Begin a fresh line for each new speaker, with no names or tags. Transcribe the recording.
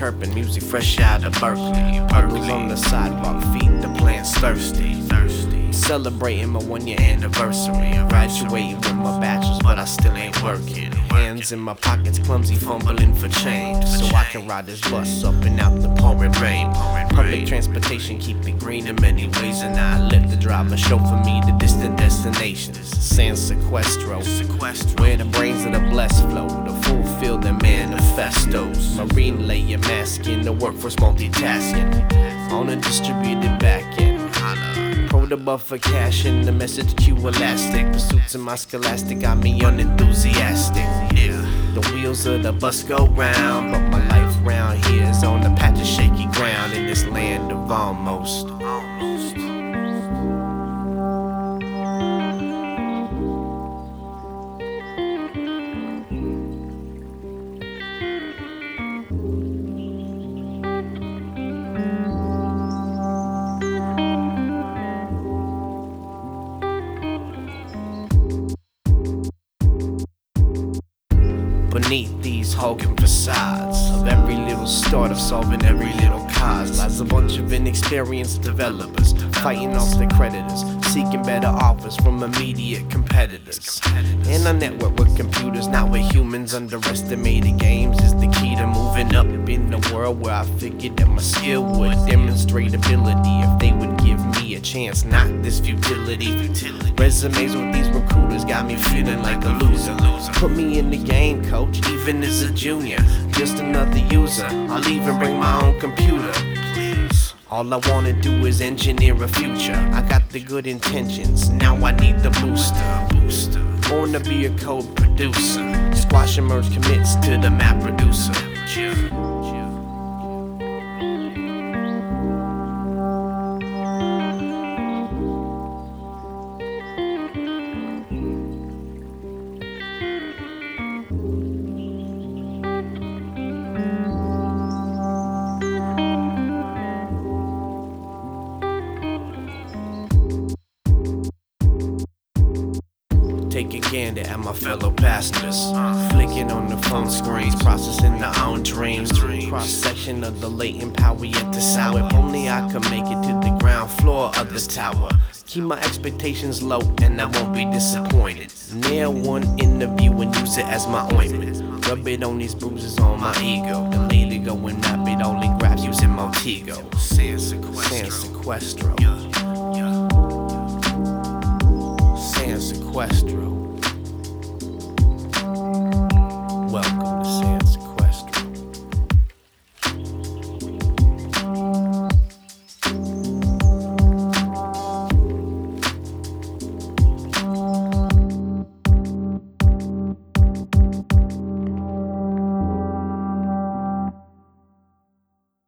chirping, music fresh out of Berkeley. Burgers on the sidewalk, feeding the plants thirsty. Celebrating my 1-year anniversary. Graduating with my bachelor's, but I still ain't working. Hands in my pockets, clumsy, fumbling for change, so I can ride this bus up and out the pouring rain. Public transportation keep it green in many ways, and I let the driver chauffeur me to distant destinations. San Sequestro, where the brains of the blessed flow to fulfill their manifestos. Marine layer masking, the workforce multitasking on a distributed back end. Pro the buffer cash and the message queue elastic. Pursuits in my scholastic got me unenthusiastic. Yeah, the wheels of the bus go round, but my life round here is on a patch of shaky ground in this land of almost. Beneath these hulking facades of every little startup solving every little cause lies a bunch of inexperienced developers fighting off their creditors, seeking better offers from immediate competitors. And I network with computers, not with humans. Underestimated games is the key to moving up in the world, where I figured that my skill would demonstrate ability if they would give me a chance, not this futility. Resumes with these recruiters got me feeling like a loser. Put me in the game, coach, even as a junior. Just another user, I'll even bring my own computer. All I wanna do is engineer a future. I got the good intentions, now I need the booster. Born to be a code producer. Squash and merge commits to the map producer. Take a gander at my fellow passengers, flicking on the phone screens, processing their own dreams. Cross-section of the latent power yet to sour. If only I could make it to the ground floor of this tower. Keep my expectations low and I won't be disappointed. Nail one interview and use it as my ointment. Rub it on these bruises on my ego. The lady go and nap it only grabs using Montego. San Sequestro. San Sequestro.